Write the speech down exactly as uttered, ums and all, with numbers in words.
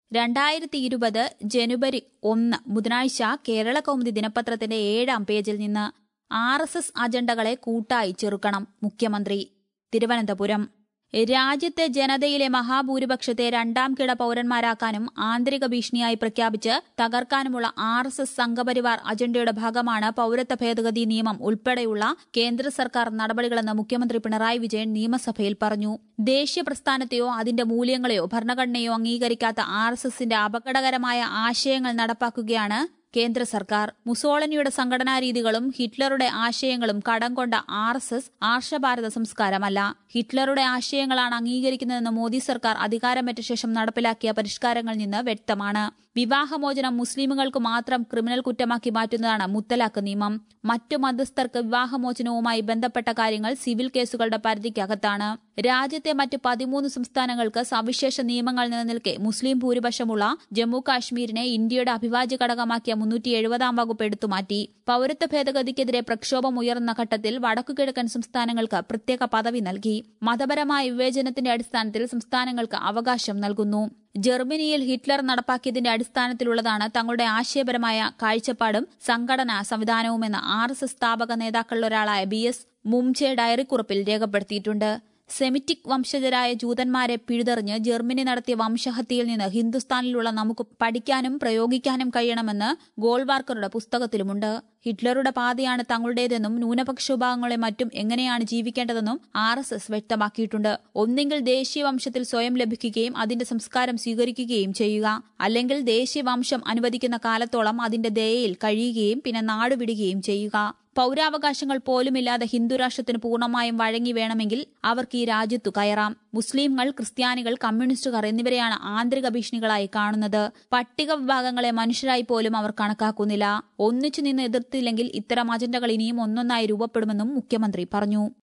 രണ്ടായിരത്തി ഇരുപത് ജനുവരി ഒന്ന് ബുധനാഴ്ച കേരള കൗമുദി ദിനപത്രത്തിന്റെ ഏഴാം പേജിൽ നിന്ന് ആർ എസ് എസ് അജണ്ടകളെ കൂട്ടായി ചെറുക്കണം മുഖ്യമന്ത്രി തിരുവനന്തപുരം. രാജ്യത്തെ ജനതയിലെ മഹാഭൂരിപക്ഷത്തെ രണ്ടാം കിട പൌരന്മാരാക്കാനും ആന്തരിക ഭീഷണിയായി പ്രഖ്യാപിച്ച് തകർക്കാനുമുള്ള ആർ എസ് എസ് സംഘപരിവാർ അജണ്ടയുടെ ഭാഗമാണ് പൌരത്വ ഭേദഗതി നിയമം ഉൾപ്പെടെയുള്ള കേന്ദ്ര സർക്കാർ നടപടികളെന്ന് മുഖ്യമന്ത്രി പിണറായി വിജയൻ നിയമസഭയിൽ പറഞ്ഞു. ദേശീയ പ്രസ്ഥാനത്തെയോ അതിന്റെ മൂല്യങ്ങളെയോ ഭരണഘടനയോ അംഗീകരിക്കാത്ത ആർ എസ് എസിന്റെ അപകടകരമായ ആശയങ്ങൾ നടപ്പാക്കുകയാണ് കേന്ദ്ര സർക്കാർ. മുസോളിനിയുടെ സംഘടനാ രീതികളും ഹിറ്റ്ലറുടെ ആശയങ്ങളും കടം കൊണ്ട ആർ എസ് എസ് ആർഷഭാരത സംസ്കാരമല്ല. ഹിറ്റ്ലറുടെ ആശയങ്ങളാണ് അംഗീകരിക്കുന്നതെന്ന് മോദി സർക്കാർ അധികാരമേറ്റ ശേഷം നടപ്പിലാക്കിയ പരിഷ്കാരങ്ങളിൽ നിന്ന് വ്യക്തമാണ്. വിവാഹമോചനം മുസ്ലിമുകൾക്ക് മാത്രം ക്രിമിനൽ കുറ്റമാക്കി മാറ്റുന്നതാണ് മുത്തലാഖ് നിയമം. മറ്റു മതസ്ഥർക്ക് വിവാഹമോചനവുമായി ബന്ധപ്പെട്ട കാര്യങ്ങൾ സിവിൽ കേസുകളുടെ പരിധിക്കകത്താണ്. രാജ്യത്തെ മറ്റ് പതിമൂന്ന് സംസ്ഥാനങ്ങൾക്ക് സവിശേഷ നിയമങ്ങൾ നിലനിൽക്കെ മുസ്ലിം ഭൂരിപക്ഷമുള്ള ജമ്മു കാശ്മീരിനെ ഇന്ത്യയുടെ അവിഭാജ്യ ഘടകമാക്കിയ മുന്നൂറ്റി എഴുപതാം വകുപ്പ് എടുത്തുമാറ്റി. പൌരത്വ ഭേദഗതിക്കെതിരെ പ്രക്ഷോഭം ഉയർന്ന ഘട്ടത്തിൽ വടക്കുകിഴക്കൻ സംസ്ഥാനങ്ങൾക്ക് പ്രത്യേക പദവി നൽകി. മതപരമായ വിവേചനത്തിന്റെ അടിസ്ഥാനത്തിൽ സംസ്ഥാനങ്ങൾക്ക് അവകാശം നൽകുന്നു. ജർമ്മനിയിൽ ഹിറ്റ്ലർ നടപ്പാക്കിയതിന്റെ അടിസ്ഥാനത്തിലുള്ളതാണ് തങ്ങളുടെ ആശയപരമായ കാഴ്ചപ്പാടും സംഘടനാ സംവിധാനവുമെന്ന് ആർ എസ് എസ് സ്ഥാപക നേതാക്കളിലൊരാളായ ബി എസ് മുംചെ ഡയറിക്കുറിപ്പിൽ രേഖപ്പെടുത്തിയിട്ടുണ്ട്. സെമിറ്റിക് വംശജരായ ജൂതന്മാരെ പിഴുതെറിഞ്ഞ് ജർമ്മനി നടത്തിയ വംശഹത്യയിൽ നിന്ന് ഹിന്ദുസ്ഥാനിലുള്ള നമുക്ക് പഠിക്കാനും പ്രയോഗിക്കാനും കഴിയണമെന്ന് ഗോൾവാർക്കറുടെ പുസ്തകത്തിലുമുണ്ട്. ഹിറ്റ്ലറുടെ പാതയാണ് തങ്ങളുടേതെന്നും ന്യൂനപക്ഷ വിഭാഗങ്ങളെ മറ്റും എങ്ങനെയാണ് ജീവിക്കേണ്ടതെന്നും ആർ എസ് എസ് വ്യക്തമാക്കിയിട്ടുണ്ട്. ഒന്നെങ്കിൽ ദേശീയ വംശത്തിൽ സ്വയം ലഭിക്കുകയും അതിന്റെ സംസ്കാരം സ്വീകരിക്കുകയും ചെയ്യുക, അല്ലെങ്കിൽ ദേശീയ വംശം അനുവദിക്കുന്ന കാലത്തോളം അതിന്റെ ദയയിൽ കഴിയുകയും പിന്നെ നാടുവിടുകയും ചെയ്യുക. പൌരാവകാശങ്ങൾ പോലുമില്ലാതെ ഹിന്ദുരാഷ്ട്രത്തിന് പൂർണ്ണമായും വഴങ്ങി വേണമെങ്കിൽ അവർക്ക് ഈ രാജ്യത്തു കയറാം. മുസ്ലിംകൾ, ക്രിസ്ത്യാനികൾ, കമ്മ്യൂണിസ്റ്റുകാർ എന്നിവരെയാണ് ആന്തരിക ഭീഷണികളായി കാണുന്നത്. പട്ടിക വിഭാഗങ്ങളെ മനുഷ്യരായി പോലും അവർ കണക്കാക്കുന്നില്ല. ഒന്നിച്ചു നിന്ന് എതിർത്തില്ലെങ്കിൽ ഇത്തരം അജണ്ടകൾ ഇനിയും ഒന്നൊന്നായി രൂപപ്പെടുമെന്നും മുഖ്യമന്ത്രി പറഞ്ഞു.